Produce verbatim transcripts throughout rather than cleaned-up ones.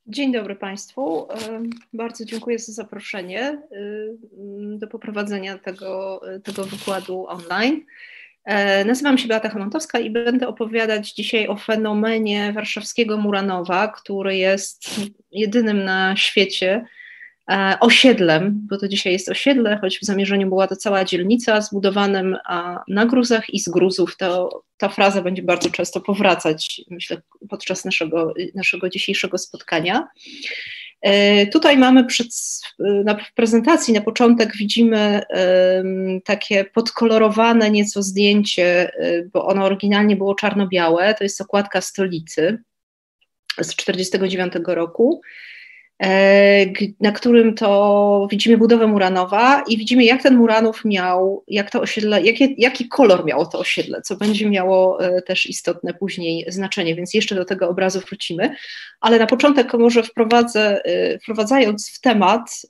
Dzień dobry Państwu. Bardzo dziękuję za zaproszenie do poprowadzenia tego, tego wykładu online. Nazywam się Beata Chomantowska i będę opowiadać dzisiaj o fenomenie warszawskiego Muranowa, który jest jedynym na świecie osiedlem, bo to dzisiaj jest osiedle, choć w zamierzeniu była to cała dzielnica zbudowanym na gruzach i z gruzów. To, ta fraza będzie bardzo często powracać, myślę, podczas naszego, naszego dzisiejszego spotkania. Tutaj mamy przed, na prezentacji, na początek widzimy takie podkolorowane nieco zdjęcie, bo ono oryginalnie było czarno-białe, to jest okładka Stolicy z tysiąc dziewięćset czterdziestego dziewiątego roku, na którym to widzimy budowę Muranowa i widzimy, jak ten Muranów miał, jak to osiedle, jakie, jaki kolor miało to osiedle, co będzie miało też istotne później znaczenie, więc jeszcze do tego obrazu wrócimy. Ale na początek może wprowadzę, wprowadzając w temat,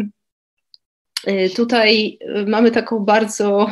tutaj mamy taką bardzo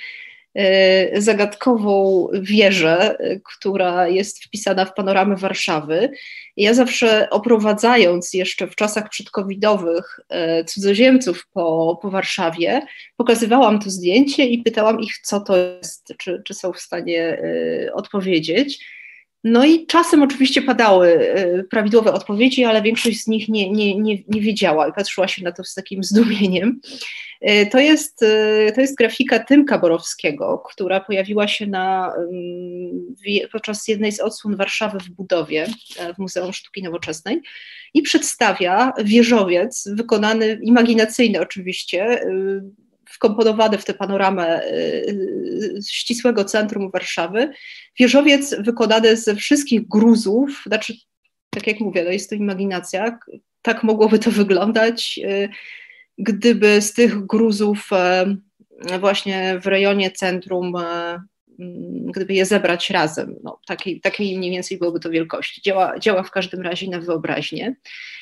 zagadkową wieżę, która jest wpisana w panoramę Warszawy. Ja zawsze oprowadzając jeszcze w czasach przedcovidowych cudzoziemców po, po Warszawie, pokazywałam to zdjęcie i pytałam ich, co to jest, czy, czy są w stanie odpowiedzieć. No i czasem oczywiście padały prawidłowe odpowiedzi, ale większość z nich nie, nie, nie, nie wiedziała i patrzyła się na to z takim zdumieniem. To jest, to jest grafika Tymka Borowskiego, która pojawiła się na, podczas jednej z odsłon Warszawy w budowie w Muzeum Sztuki Nowoczesnej i przedstawia wieżowiec wykonany, imaginacyjny oczywiście, wkomponowany w tę panoramę ścisłego centrum Warszawy, wieżowiec wykonany ze wszystkich gruzów, znaczy, tak jak mówię, no jest to imaginacja, tak mogłoby to wyglądać, gdyby z tych gruzów właśnie w rejonie centrum, gdyby je zebrać razem, no, takiej, takiej mniej więcej byłoby to wielkości. Działa, działa w każdym razie na wyobraźnię.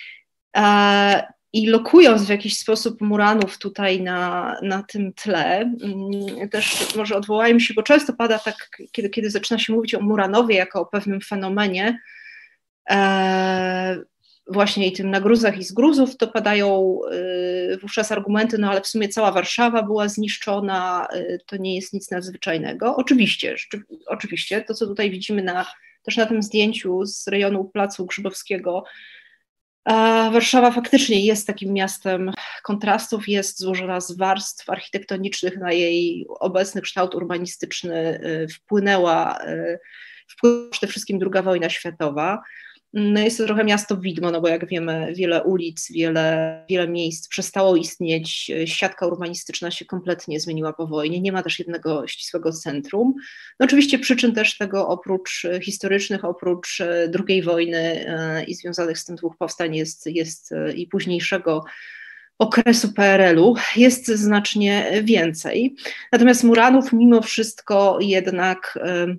I lokując w jakiś sposób Muranów tutaj na, na tym tle, też może odwołajmy się, bo często pada tak, kiedy, kiedy zaczyna się mówić o Muranowie jako o pewnym fenomenie, e, właśnie i tym na gruzach i z gruzów, to padają y, wówczas argumenty, no ale w sumie cała Warszawa była zniszczona, y, to nie jest nic nadzwyczajnego. Oczywiście, oczywiście, to co tutaj widzimy na, też na tym zdjęciu z rejonu Placu Grzybowskiego, a Warszawa faktycznie jest takim miastem kontrastów, jest złożona z warstw architektonicznych, na jej obecny kształt urbanistyczny wpłynęła, wpłynęła przede wszystkim druga wojna światowa. No jest to trochę miasto widmo, no bo jak wiemy, wiele ulic, wiele, wiele miejsc przestało istnieć, siatka urbanistyczna się kompletnie zmieniła po wojnie, nie ma też jednego ścisłego centrum. No oczywiście przyczyn też tego oprócz historycznych, oprócz drugiej wojny i związanych z tym dwóch powstań jest, jest i późniejszego okresu P R L-u jest znacznie więcej. Natomiast Muranów mimo wszystko jednak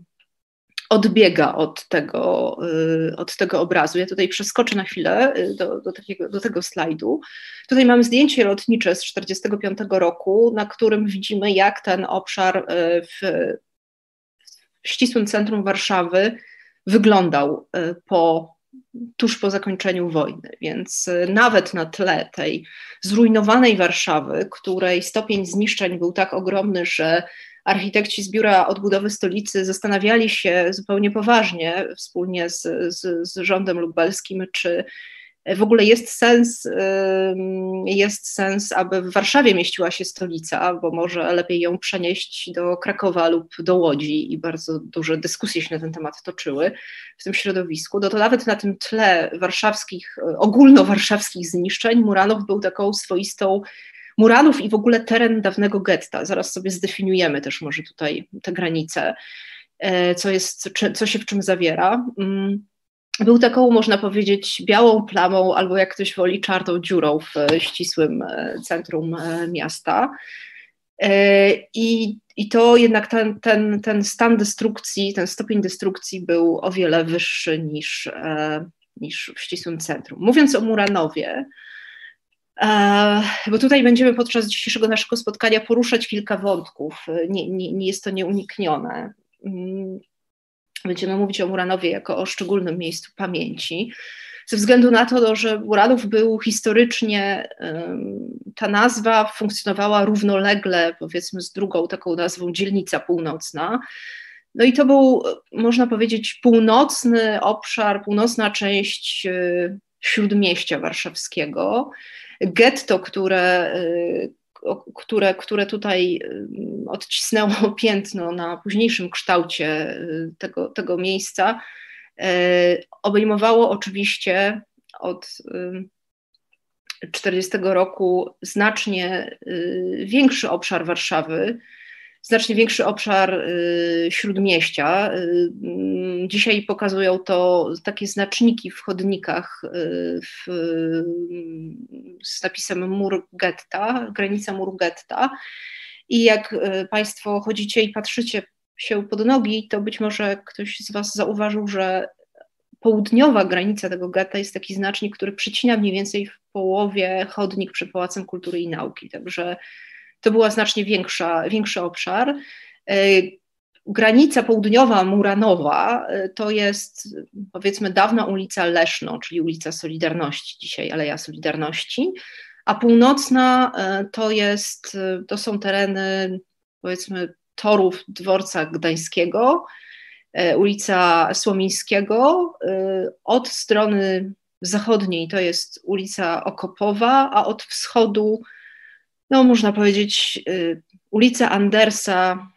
odbiega od tego, od tego obrazu. Ja tutaj przeskoczę na chwilę do, do, takiego, do tego slajdu. Tutaj mamy zdjęcie lotnicze z tysiąc dziewięćset czterdziestego piątego roku, na którym widzimy, jak ten obszar w, w ścisłym centrum Warszawy wyglądał po, tuż po zakończeniu wojny. Więc nawet na tle tej zrujnowanej Warszawy, której stopień zniszczeń był tak ogromny, że architekci z Biura Odbudowy Stolicy zastanawiali się zupełnie poważnie wspólnie z, z, z rządem lubelskim, czy w ogóle jest sens, jest sens, aby w Warszawie mieściła się stolica, bo może lepiej ją przenieść do Krakowa lub do Łodzi i bardzo duże dyskusje się na ten temat toczyły w tym środowisku. No to nawet na tym tle warszawskich, ogólnowarszawskich zniszczeń Muranów był taką swoistą Muranów i w ogóle teren dawnego getta. Zaraz sobie zdefiniujemy też może tutaj te granice, co, jest, co się w czym zawiera. Był taką, można powiedzieć, białą plamą, albo jak ktoś woli, czarną dziurą w ścisłym centrum miasta. I, i to jednak ten, ten, ten stan destrukcji, ten stopień destrukcji był o wiele wyższy niż, niż w ścisłym centrum. Mówiąc o Muranowie, bo tutaj będziemy podczas dzisiejszego naszego spotkania poruszać kilka wątków, nie, nie, nie jest to nieuniknione. Będziemy mówić o Muranowie jako o szczególnym miejscu pamięci. ze względu na to, że Muranów był historycznie, ta nazwa funkcjonowała równolegle, powiedzmy, z drugą taką nazwą Dzielnica Północna. No i to był, można powiedzieć, północny obszar, północna część Śródmieścia Warszawskiego. Getto, które, które, które tutaj odcisnęło piętno na późniejszym kształcie tego, tego miejsca, obejmowało oczywiście od tysiąc dziewięćset czterdziestego roku znacznie większy obszar Warszawy, znacznie większy obszar Śródmieścia. Dzisiaj pokazują to takie znaczniki w chodnikach w, z napisem mur getta, granica muru getta. I jak Państwo chodzicie i patrzycie się pod nogi, to być może ktoś z Was zauważył, że południowa granica tego getta jest taki znacznik, który przycina mniej więcej w połowie chodnik przed Pałacem Kultury i Nauki. Także to była znacznie większa, większy obszar. Granica południowa Muranowa to jest, powiedzmy, dawna ulica Leszno, czyli ulica Solidarności, dzisiaj Aleja Solidarności, a północna to jest, to są tereny, powiedzmy, torów dworca gdańskiego, ulica Słomińskiego. Od strony zachodniej to jest ulica Okopowa, a od wschodu, no można powiedzieć, ulica Andersa,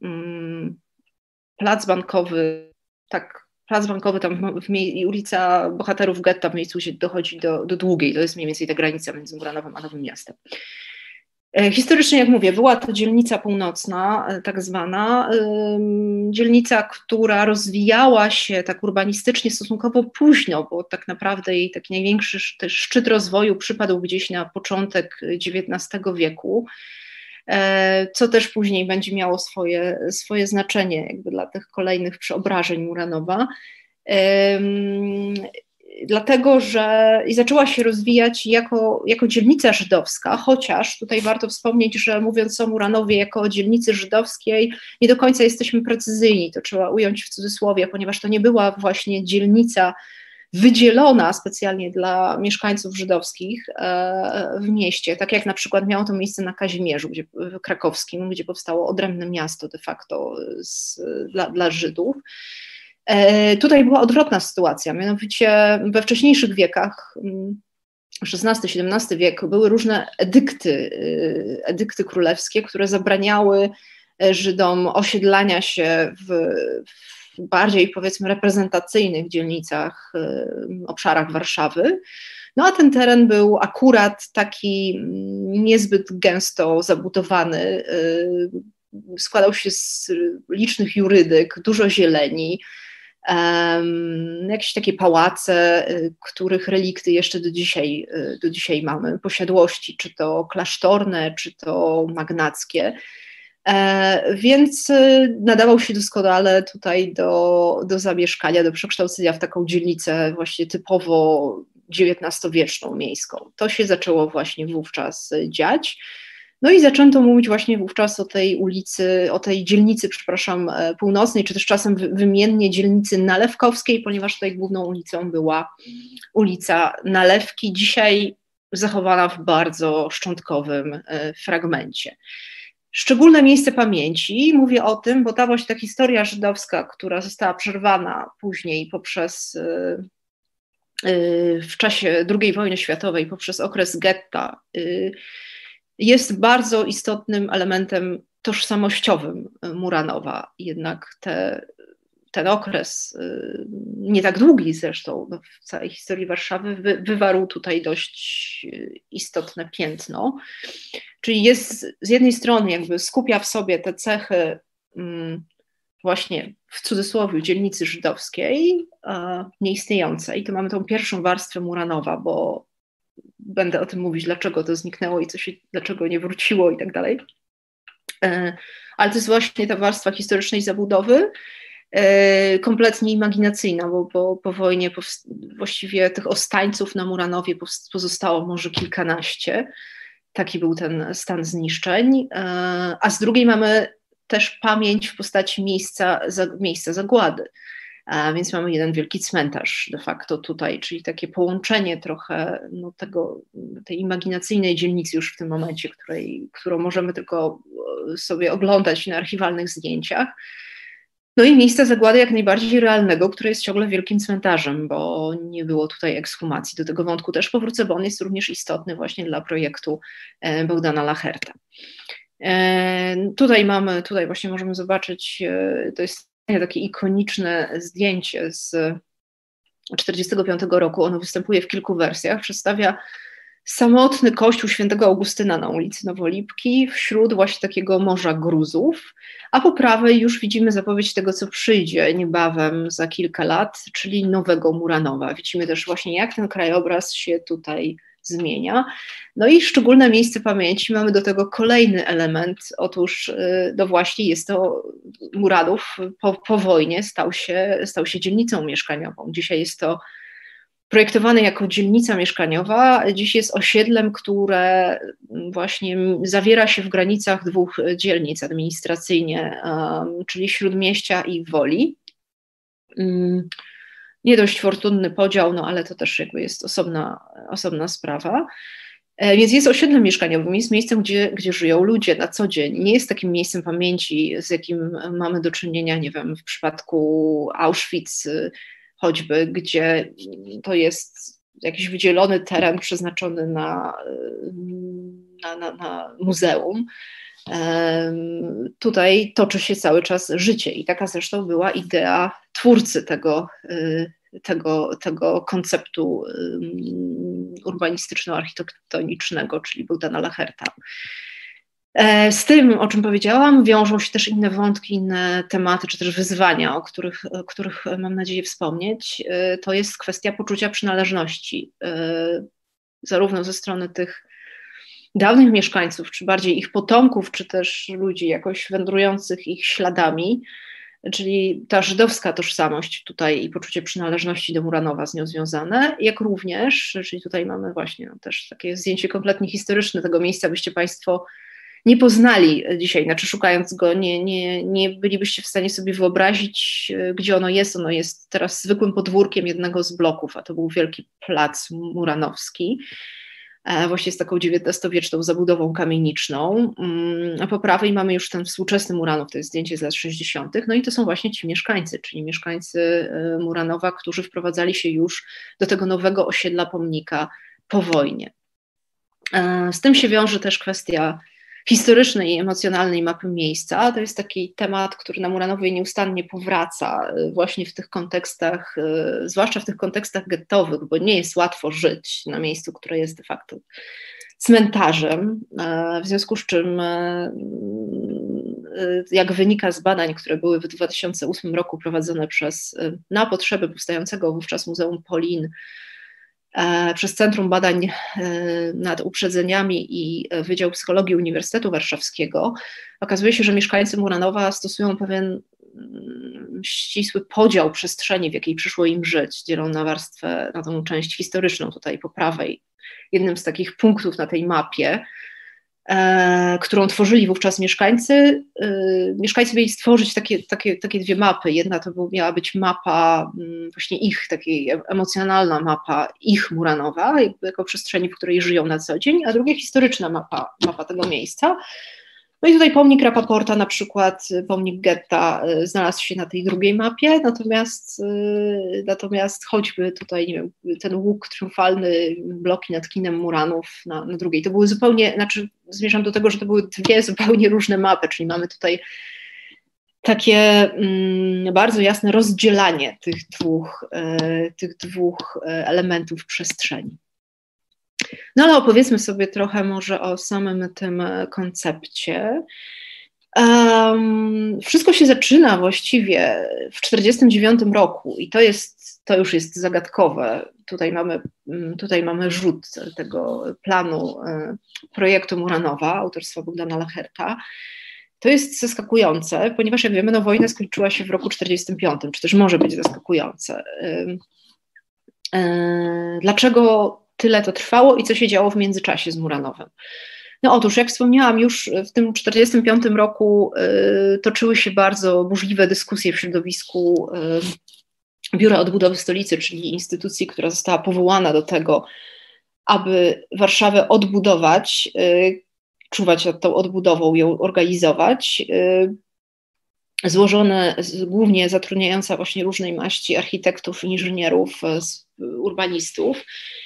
Plac Bankowy, tak, Plac Bankowy tam w i ulica Bohaterów Getta w miejscu, gdzie dochodzi do, do Długiej, to jest mniej więcej ta granica między Muranowem a Nowym Miastem. Historycznie, jak mówię, była to dzielnica północna, tak zwana, dzielnica, która rozwijała się tak urbanistycznie stosunkowo późno, bo tak naprawdę jej taki największy szczyt rozwoju przypadł gdzieś na początek dziewiętnastego wieku, co też później będzie miało swoje, swoje znaczenie jakby dla tych kolejnych przeobrażeń Muranowa. Dlatego, że i zaczęła się rozwijać jako, jako dzielnica żydowska, chociaż tutaj warto wspomnieć, że mówiąc o Muranowie jako o dzielnicy żydowskiej, nie do końca jesteśmy precyzyjni, to trzeba ująć w cudzysłowie, ponieważ to nie była właśnie dzielnica wydzielona specjalnie dla mieszkańców żydowskich w mieście, tak jak na przykład miało to miejsce na Kazimierzu gdzie, krakowskim, gdzie powstało odrębne miasto de facto z, dla, dla Żydów. Tutaj była odwrotna sytuacja, mianowicie we wcześniejszych wiekach, szesnasty siedemnasty wiek, były różne edykty, edykty królewskie, które zabraniały Żydom osiedlania się w, w bardziej, powiedzmy, reprezentacyjnych dzielnicach, obszarach Warszawy. No a ten teren był akurat taki niezbyt gęsto zabudowany, składał się z licznych jurydyk, dużo zieleni, Um, jakieś takie pałace, których relikty jeszcze do dzisiaj, do dzisiaj mamy, posiadłości, czy to klasztorne, czy to magnackie, e, więc nadawał się doskonale tutaj do, do zamieszkania, do przekształcenia w taką dzielnicę właśnie typowo dziewiętnastowieczną, miejską. To się zaczęło właśnie wówczas dziać. No i zaczęto mówić właśnie wówczas o tej ulicy, o tej dzielnicy, przepraszam, północnej, czy też czasem wymiennie dzielnicy Nalewkowskiej, ponieważ tutaj główną ulicą była ulica Nalewki, dzisiaj zachowana w bardzo szczątkowym fragmencie. Szczególne miejsce pamięci, mówię o tym, bo ta właśnie ta historia żydowska, która została przerwana później poprzez, w czasie drugiej wojny światowej, poprzez okres getta, jest bardzo istotnym elementem tożsamościowym Muranowa. Jednak te, ten okres, nie tak długi zresztą, no w całej historii Warszawy, wy, wywarł tutaj dość istotne piętno. Czyli jest z jednej strony jakby skupia w sobie te cechy właśnie w cudzysłowie dzielnicy żydowskiej, nieistniejącej. To mamy tą pierwszą warstwę Muranowa, bo będę o tym mówić, dlaczego to zniknęło i co się, dlaczego nie wróciło i tak dalej. Ale to jest właśnie ta warstwa historycznej zabudowy, kompletnie imaginacyjna, bo po, po wojnie właściwie tych ostańców na Muranowie pozostało może kilkanaście. Taki był ten stan zniszczeń. A z drugiej mamy też pamięć w postaci miejsca, miejsca zagłady. A więc mamy jeden wielki cmentarz de facto tutaj, czyli takie połączenie trochę no, tego, tej imaginacyjnej dzielnicy już w tym momencie, której, którą możemy tylko sobie oglądać na archiwalnych zdjęciach. No i miejsce zagłady jak najbardziej realnego, które jest ciągle wielkim cmentarzem, bo nie było tutaj ekshumacji. Do tego wątku też powrócę, bo on jest również istotny właśnie dla projektu Bogdana Lacherta. Tutaj mamy, tutaj właśnie możemy zobaczyć, to jest takie ikoniczne zdjęcie z tysiąc dziewięćset czterdziestego piątego roku. Ono występuje w kilku wersjach. Przedstawia samotny kościół świętego Augustyna na ulicy Nowolipki wśród właśnie takiego morza gruzów, a po prawej już widzimy zapowiedź tego, co przyjdzie niebawem za kilka lat, czyli nowego Muranowa. Widzimy też właśnie, jak ten krajobraz się tutaj zmienia. No i szczególne miejsce pamięci, mamy do tego kolejny element, otóż no właśnie jest to Muranów po, po wojnie stał się, stał się dzielnicą mieszkaniową. Dzisiaj jest to projektowane jako dzielnica mieszkaniowa, dziś jest osiedlem, które właśnie zawiera się w granicach dwóch dzielnic administracyjnie, um, czyli Śródmieścia i Woli. Um, nie dość fortunny podział, no ale to też jakby jest osobna, osobna sprawa. E, więc jest osiedlem mieszkaniowym, jest miejscem, gdzie, gdzie żyją ludzie na co dzień. Nie jest takim miejscem pamięci, z jakim mamy do czynienia, nie wiem, w przypadku Auschwitz, choćby, gdzie to jest jakiś wydzielony teren przeznaczony na, na, na, na muzeum. Um, tutaj toczy się cały czas życie i taka zresztą była idea twórcy tego, tego, tego konceptu um, urbanistyczno-architektonicznego, czyli Bogdana Lacherta. Z tym, o czym powiedziałam, wiążą się też inne wątki, inne tematy, czy też wyzwania, o których, o których mam nadzieję wspomnieć. To jest kwestia poczucia przynależności, zarówno ze strony tych dawnych mieszkańców, czy bardziej ich potomków, czy też ludzi jakoś wędrujących ich śladami, czyli ta żydowska tożsamość tutaj i poczucie przynależności do Muranowa z nią związane, jak również, czyli tutaj mamy właśnie no, też takie zdjęcie kompletnie historyczne tego miejsca, byście Państwo nie poznali dzisiaj, znaczy szukając go, nie, nie, nie bylibyście w stanie sobie wyobrazić, gdzie ono jest. Ono jest teraz zwykłym podwórkiem jednego z bloków, a to był wielki plac muranowski, właśnie z taką dziewiętnastowieczną zabudową kamieniczną, a po prawej mamy już ten współczesny Muranów, to jest zdjęcie z lat sześćdziesiątych, no i to są właśnie ci mieszkańcy, czyli mieszkańcy Muranowa, którzy wprowadzali się już do tego nowego osiedla pomnika po wojnie. Z tym się wiąże też kwestia historycznej i emocjonalnej mapy miejsca. To jest taki temat, który na Muranowie nieustannie powraca właśnie w tych kontekstach, zwłaszcza w tych kontekstach gettowych, bo nie jest łatwo żyć na miejscu, które jest de facto cmentarzem, w związku z czym jak wynika z badań, które były w dwa tysiące ósmym roku prowadzone przez, na potrzeby powstającego wówczas Muzeum Polin, przez Centrum Badań nad Uprzedzeniami i Wydział Psychologii Uniwersytetu Warszawskiego, okazuje się, że mieszkańcy Muranowa stosują pewien ścisły podział przestrzeni, w jakiej przyszło im żyć. Dzielą na warstwę, na tą część historyczną tutaj po prawej. Jednym z takich punktów na tej mapie, e, którą tworzyli wówczas mieszkańcy, e, mieszkańcy mieli stworzyć takie, takie, takie dwie mapy. Jedna to był, miała być mapa m, właśnie ich, takiej emocjonalna mapa ich Muranowa, jakby jako przestrzeni, w której żyją na co dzień, a druga historyczna mapa, mapa tego miejsca. No i tutaj pomnik Rapaporta, na przykład pomnik getta, znalazł się na tej drugiej mapie, natomiast, natomiast choćby tutaj, nie wiem, ten łuk triumfalny, bloki nad kinem Muranów na, na drugiej, to były zupełnie, znaczy zmierzam do tego, że to były dwie zupełnie różne mapy, czyli mamy tutaj takie mm, bardzo jasne rozdzielanie tych dwóch, y, tych dwóch elementów przestrzeni. No ale opowiedzmy sobie trochę może o samym tym koncepcie. Um, wszystko się zaczyna właściwie w tysiąc dziewięćset czterdziestym dziewiątym roku i to jest, to już jest zagadkowe. Tutaj mamy, tutaj mamy rzut tego planu projektu Muranowa, autorstwa Bogdana Lacherta. To jest zaskakujące, ponieważ jak wiemy, no, wojna skończyła się w roku czterdziestym piątym, czy też może być zaskakujące. Dlaczego tyle to trwało i co się działo w międzyczasie z Muranowem? No otóż, jak wspomniałam, już w tym tysiąc dziewięćset czterdziestym piątym roku y, toczyły się bardzo burzliwe dyskusje w środowisku Biura Odbudowy Stolicy, czyli instytucji, która została powołana do tego, aby Warszawę odbudować, czuwać nad tą odbudową, ją organizować, złożone, głównie zatrudniająca właśnie różnej maści architektów, inżynierów, urbanistów.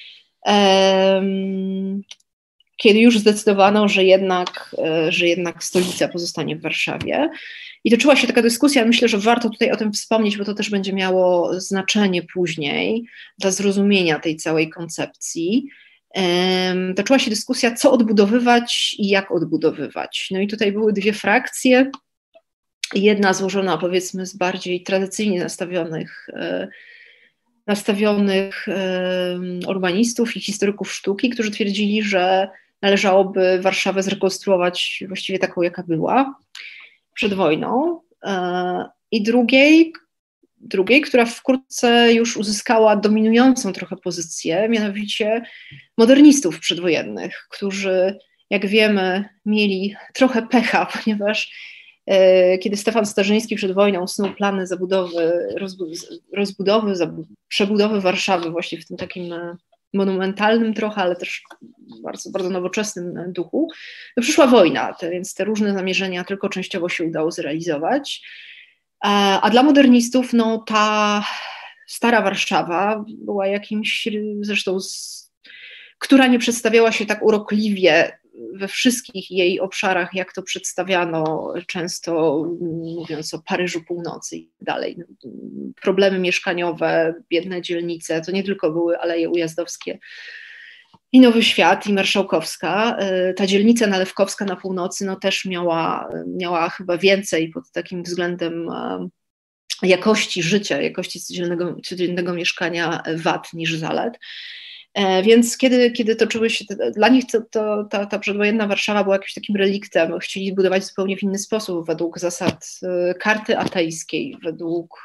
Kiedy już zdecydowano, że jednak, że jednak stolica pozostanie w Warszawie. I toczyła się taka dyskusja, myślę, że warto tutaj o tym wspomnieć, bo to też będzie miało znaczenie później dla zrozumienia tej całej koncepcji. Um, toczyła się dyskusja, co odbudowywać i jak odbudowywać. No i tutaj były dwie frakcje. Jedna złożona, powiedzmy, z bardziej tradycyjnie nastawionych, e, nastawionych e, urbanistów i historyków sztuki, którzy twierdzili, że należałoby Warszawę zrekonstruować właściwie taką, jaka była przed wojną, e, i drugiej, drugiej, która wkrótce już uzyskała dominującą trochę pozycję, mianowicie modernistów przedwojennych, którzy, jak wiemy, mieli trochę pecha, ponieważ e, kiedy Stefan Starzyński przed wojną snuł plany zabudowy, rozbudowy, przebudowy Warszawy właśnie w tym takim monumentalnym trochę, ale też bardzo, bardzo nowoczesnym duchu, no przyszła wojna, te, więc te różne zamierzenia tylko częściowo się udało zrealizować. A, a dla modernistów no, ta stara Warszawa była jakimś, zresztą, z, która nie przedstawiała się tak urokliwie we wszystkich jej obszarach, jak to przedstawiano często, mówiąc o Paryżu Północy i dalej. Problemy mieszkaniowe, biedne dzielnice, to nie tylko były Aleje Ujazdowskie i Nowy Świat, i Marszałkowska. Ta dzielnica Nalewkowska na północy no, też miała, miała chyba więcej pod takim względem jakości życia, jakości codziennego, codziennego mieszkania wad niż zalet. Więc kiedy, kiedy toczyły się, te, dla nich to, to, ta, ta przedwojenna Warszawa była jakimś takim reliktem, chcieli budować zupełnie w inny sposób, według zasad karty atejskiej, według,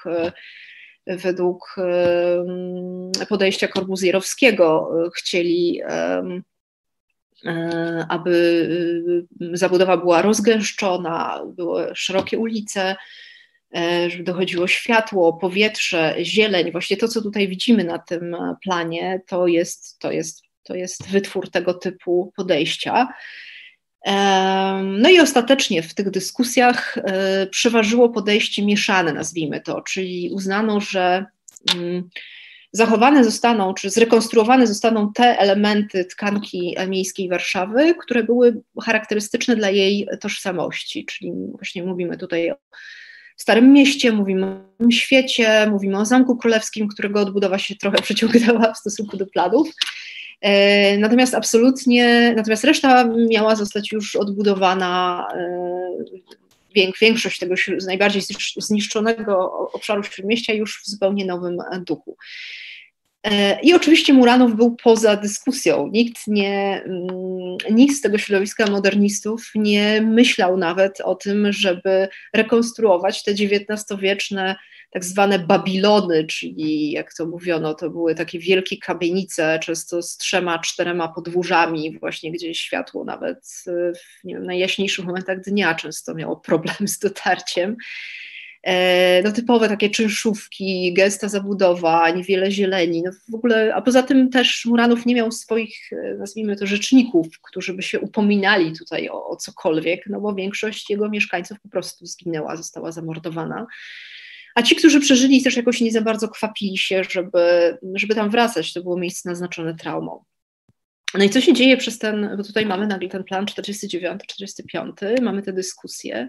według podejścia Korbuzjerowskiego. Chcieli, aby zabudowa była rozgęszczona, były szerokie ulice, żeby dochodziło światło, powietrze, zieleń. Właśnie to, co tutaj widzimy na tym planie, to jest, to jest, to jest wytwór tego typu podejścia. No i ostatecznie w tych dyskusjach przeważyło podejście mieszane, nazwijmy to, czyli uznano, że zachowane zostaną, czy zrekonstruowane zostaną te elementy tkanki miejskiej Warszawy, które były charakterystyczne dla jej tożsamości, czyli właśnie mówimy tutaj o Starym Mieście, mówimy o Nowym Świecie, mówimy o Zamku Królewskim, którego odbudowa się trochę przeciągnęła w stosunku do planów. E, natomiast absolutnie, natomiast reszta miała zostać już odbudowana, e, większość tego najbardziej zniszczonego obszaru Śródmieścia już w zupełnie nowym duchu. I oczywiście Muranów był poza dyskusją. Nikt, nie, nikt z tego środowiska modernistów nie myślał nawet o tym, żeby rekonstruować te dziewiętnastowieczne tak zwane Babilony, czyli jak to mówiono, to były takie wielkie kamienice, często z trzema, czterema podwórzami, właśnie gdzie światło nawet w nie wiem, najjaśniejszych momentach dnia często miało problem z dotarciem. No typowe takie czynszówki, gęsta zabudowa, niewiele zieleni, no w ogóle, a poza tym też Muranów nie miał swoich, nazwijmy to, rzeczników, którzy by się upominali tutaj o, o cokolwiek, no bo większość jego mieszkańców po prostu zginęła, została zamordowana. A ci, którzy przeżyli, też jakoś nie za bardzo kwapili się, żeby, żeby tam wracać, to było miejsce naznaczone traumą. No i co się dzieje przez ten, bo tutaj mamy nagle ten plan czterdziesty dziewiąty czterdziesty piąty, mamy te dyskusje.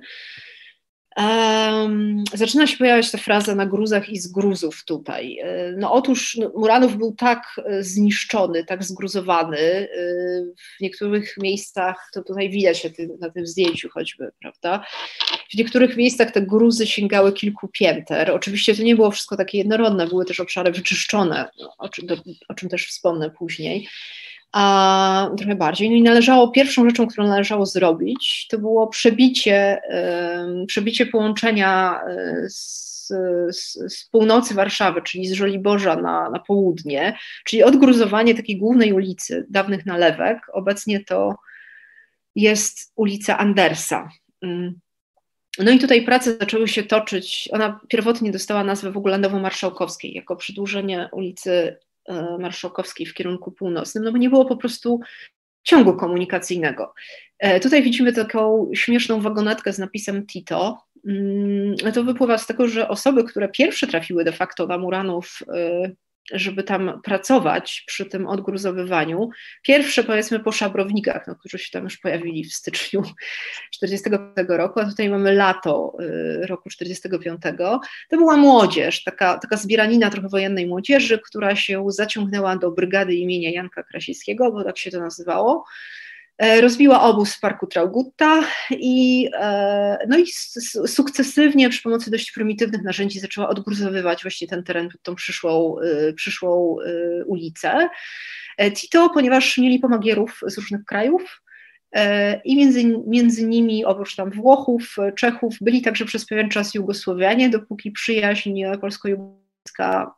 Um, zaczyna się pojawiać ta fraza na gruzach i z gruzów tutaj. No otóż no, Muranów był tak zniszczony, tak zgruzowany, w niektórych miejscach, to tutaj widać na tym, na tym zdjęciu choćby, prawda, w niektórych miejscach te gruzy sięgały kilku pięter. Oczywiście to nie było wszystko takie jednorodne, były też obszary wyczyszczone, o czym, do, o czym też wspomnę później. A trochę bardziej. No i należało, pierwszą rzeczą, którą należało zrobić, to było przebicie, um, przebicie połączenia z, z, z północy Warszawy, czyli z Żoliborza na, na południe, czyli odgruzowanie takiej głównej ulicy, dawnych nalewek. Obecnie to jest ulica Andersa. Um, No i tutaj prace zaczęły się toczyć, ona pierwotnie dostała nazwę w ogóle Nowomarszałkowskiej, jako przedłużenie ulicy Marszałkowskiej w kierunku północnym, no bo nie było po prostu ciągu komunikacyjnego. Tutaj widzimy taką śmieszną wagonetkę z napisem Tito. To wypływa z tego, że osoby, które pierwsze trafiły de facto na Muranów, żeby tam pracować przy tym odgruzowywaniu, pierwsze powiedzmy po szabrownikach, no, którzy się tam już pojawili w styczniu czterdziestego piątego roku, a tutaj mamy lato roku czterdziestego piątego, to była młodzież, taka, taka zbieranina trochę wojennej młodzieży, która się zaciągnęła do brygady imienia Janka Krasińskiego, bo tak się to nazywało. Rozbiła obóz w parku Traugutta i, no i sukcesywnie przy pomocy dość prymitywnych narzędzi zaczęła odgruzowywać właśnie ten teren pod tą przyszłą, przyszłą ulicę. Tito, ponieważ mieli pomagierów z różnych krajów i między, między nimi oprócz tam Włochów, Czechów byli także przez pewien czas Jugosłowianie, dopóki przyjaźń polsko-jugosławska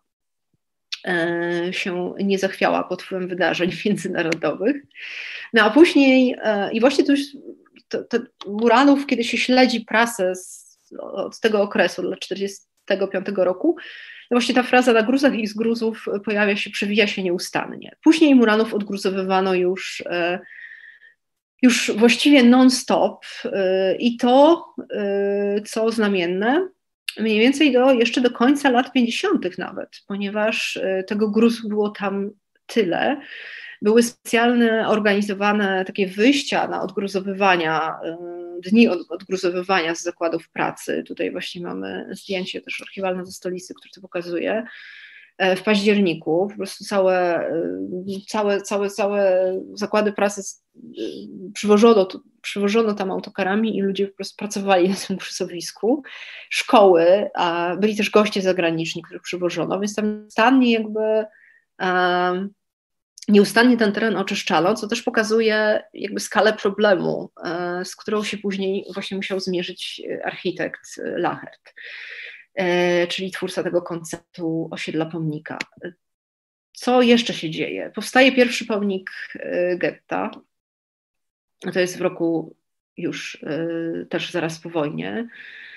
się nie zachwiała pod wpływem wydarzeń międzynarodowych. No a później, i właśnie to już to, to Muranów, kiedy się śledzi prasę z, od tego okresu, dla czterdziestego piątego roku, no właśnie ta fraza na gruzach i z gruzów pojawia się, przewija się nieustannie. Później Muranów odgruzowywano już, już właściwie non-stop i to, co znamienne, mniej więcej do, jeszcze do końca lat pięćdziesiątych nawet, ponieważ tego gruzu było tam tyle. Były specjalne organizowane takie wyjścia na odgruzowywania, dni odgruzowywania z zakładów pracy. Tutaj właśnie mamy zdjęcie też archiwalne ze stolicy, które to pokazuje. W październiku po prostu całe, całe, całe, całe zakłady pracy przywożono, przywożono tam autokarami i ludzie po prostu pracowali na tym gruzowisku. Szkoły, a byli też goście zagraniczni, których przywożono, więc tam nieustannie jakby um, nieustannie ten teren oczyszczano, co też pokazuje jakby skalę problemu, um, z którą się później właśnie musiał zmierzyć architekt Lachert, czyli twórca tego konceptu osiedla pomnika. Co jeszcze się dzieje? Powstaje pierwszy pomnik getta, to jest w roku już też zaraz po wojnie.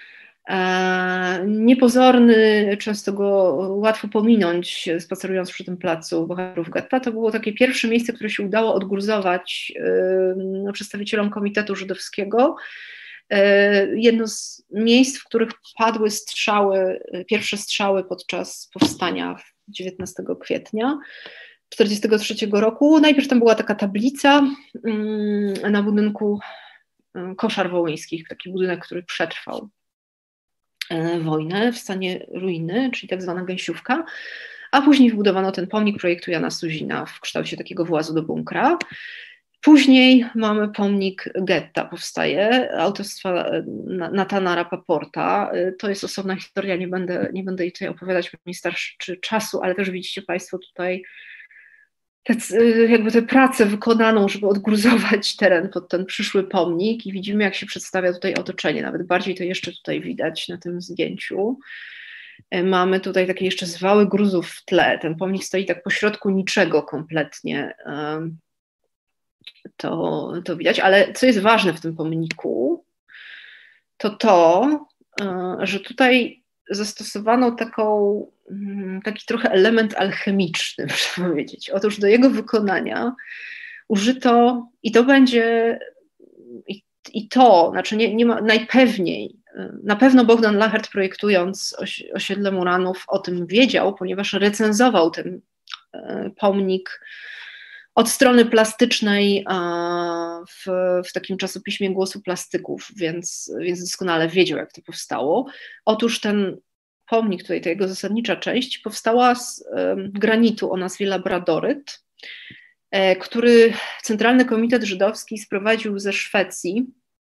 Niepozorny, często go łatwo pominąć, spacerując przy tym placu bohaterów getta. To było takie pierwsze miejsce, które się udało odgruzować przedstawicielom Komitetu Żydowskiego. Jedno z miejsc, w których padły strzały, pierwsze strzały podczas powstania dziewiętnastego kwietnia tysiąc dziewięćset czterdziestego trzeciego roku. Najpierw tam była taka tablica na budynku Koszar Wołyńskich, taki budynek, który przetrwał wojnę w stanie ruiny, czyli tak zwana gęsiówka, a później wybudowano ten pomnik projektu Jana Suzina w kształcie takiego włazu do bunkra. Później mamy pomnik getta, powstaje, autorstwa Natana Rapaporta. To jest osobna historia, nie będę, nie będę jej tutaj opowiadać, bo nie starczy czasu, ale też widzicie Państwo tutaj te, jakby tę pracę wykonaną, żeby odgruzować teren pod ten przyszły pomnik i widzimy, jak się przedstawia tutaj otoczenie, nawet bardziej to jeszcze tutaj widać na tym zdjęciu. Mamy tutaj takie jeszcze zwały gruzów w tle, ten pomnik stoi tak pośrodku niczego kompletnie. To, to widać, ale co jest ważne w tym pomniku, to to, że tutaj zastosowano taką, taki trochę element alchemiczny, muszę powiedzieć. Otóż do jego wykonania użyto, i to będzie, i, i to, znaczy nie, nie ma, najpewniej, na pewno Bogdan Lachert, projektując osi, osiedle Muranów, o tym wiedział, ponieważ recenzował ten pomnik od strony plastycznej w, w takim czasopiśmie Głosu Plastyków, więc, więc doskonale wiedział, jak to powstało. Otóż ten pomnik, tutaj ta jego zasadnicza część, powstała z granitu o nazwie labradoryt, który Centralny Komitet Żydowski sprowadził ze Szwecji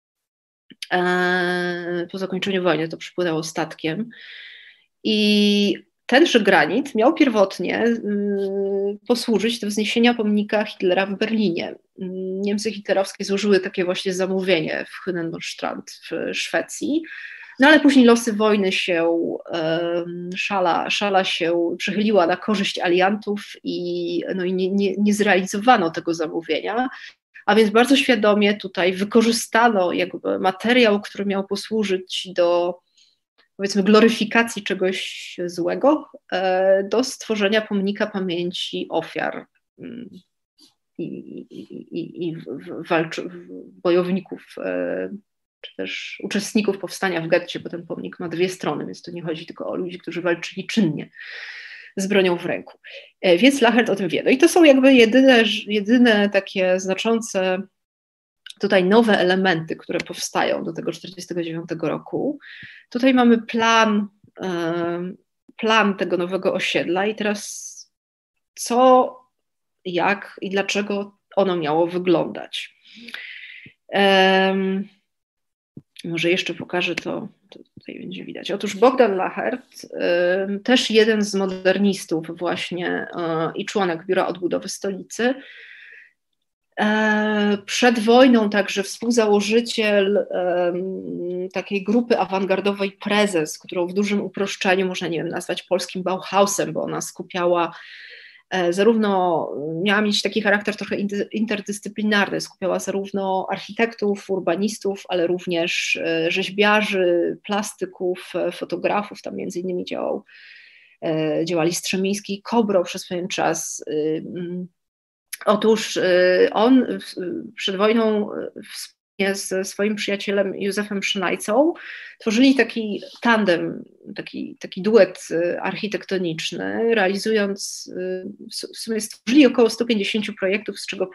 po zakończeniu wojny, to przypłynęło statkiem. I tenże granit miał pierwotnie y, posłużyć do wzniesienia pomnika Hitlera w Berlinie. Niemcy hitlerowskie złożyły takie właśnie zamówienie w Hünenmühlstrand w Szwecji, no ale później losy wojny się, y, szala, szala się przychyliła na korzyść aliantów i, no i nie, nie, nie zrealizowano tego zamówienia, a więc bardzo świadomie tutaj wykorzystano jakby materiał, który miał posłużyć do, powiedzmy, gloryfikacji czegoś złego, do stworzenia pomnika pamięci ofiar i, i, i, i walczy, bojowników, czy też uczestników powstania w getcie, bo ten pomnik ma dwie strony, więc to nie chodzi tylko o ludzi, którzy walczyli czynnie z bronią w ręku. Więc Lachert o tym wie. No i to są jakby jedyne, jedyne takie znaczące tutaj nowe elementy, które powstają do tego tysiąc dziewięćset czterdziestego dziewiątego roku. Tutaj mamy plan, plan tego nowego osiedla i teraz co, jak i dlaczego ono miało wyglądać. Um, może jeszcze pokażę to, to tutaj będzie widać. Otóż Bogdan Lachert, um, też jeden z modernistów właśnie um, i członek Biura Odbudowy Stolicy, um, przed wojną także współzałożyciel um, takiej grupy awangardowej Prezes, którą w dużym uproszczeniu można, nie wiem, nazwać polskim Bauhausem, bo ona skupiała zarówno, miała mieć taki charakter trochę interdyscyplinarny, skupiała zarówno architektów, urbanistów, ale również rzeźbiarzy, plastyków, fotografów, tam między innymi działał, działali Strzemiński i Kobro przez pewien czas. Otóż on przed wojną ze swoim przyjacielem Józefem Szynajcą tworzyli taki tandem, taki, taki duet architektoniczny, realizując, w sumie stworzyli około stu pięćdziesięciu projektów, z czego